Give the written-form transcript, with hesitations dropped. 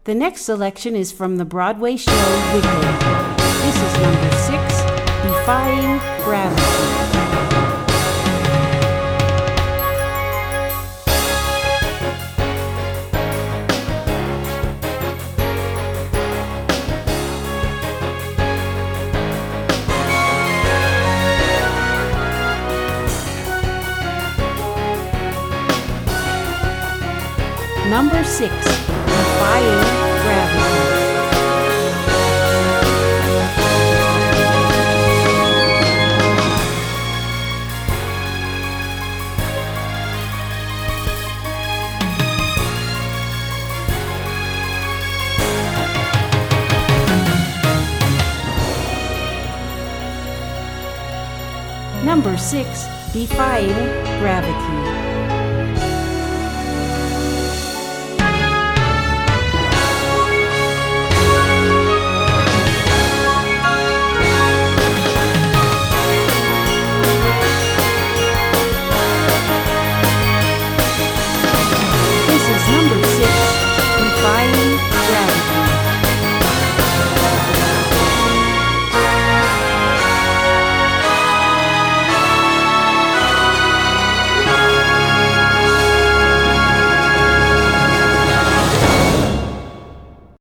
The next selection is from the Broadway show Wicked. This is number 6, Defying Gravity. Number 6, Defying Gravity. Number 6, Defying Gravity.